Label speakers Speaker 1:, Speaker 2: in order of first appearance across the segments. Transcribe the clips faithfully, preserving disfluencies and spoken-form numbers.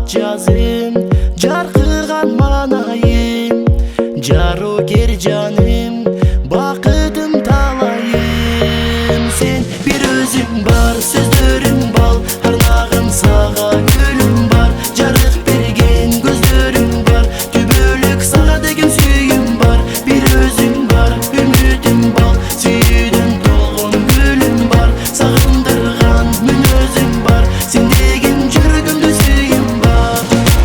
Speaker 1: жазым, жарқыған манайым, жарогер жаным, бақытым талайым. Сен бір өзің бар, сөздерің бал, арнағым саға гүлім бар, жарық берген көздерің бар, түбөлік саға деген сүйім бар. Bir өзің бар, үмітім бал, сүйден толғын гүлім бар, сағындырған мінезің бар, сен деген жүргімді сүйім бар.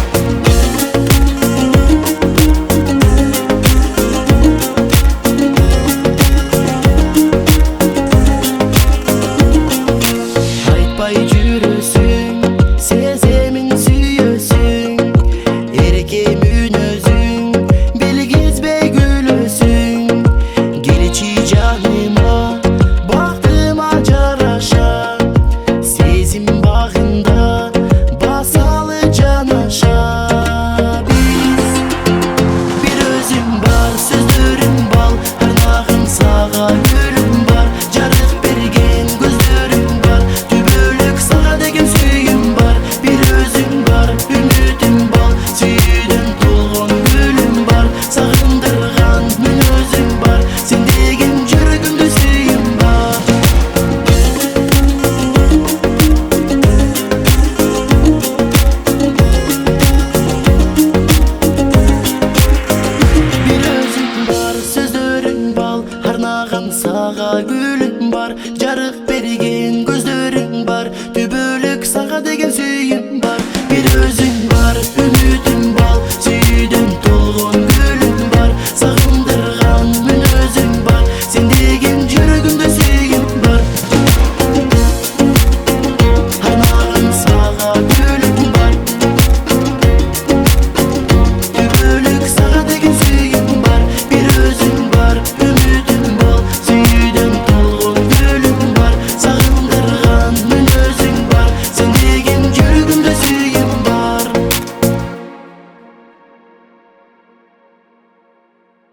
Speaker 1: Айтпай жүресің, сеземін сүйесің, ерекем үнөзің, белгізбей гүлөсің. Келчи жаныма, бақтыма жараша, сезім бағында басалы жанаша. Біз бір өзің бар, сөздерің бал, арнағым саға гүлім бар, жарық берген көздерің бар, түбөлік саға деген сүйім бар. Bir өзің бар, үмітім бал, сүйден толғын гүлім бар, сағындырған мінезің бар, сен деген жүргімді сүйім бар. Bir өзің бар, сөздерің бал, арнаған саға гүлім бар, жарық берген көздерің бар, түбөлік саға деген сүйім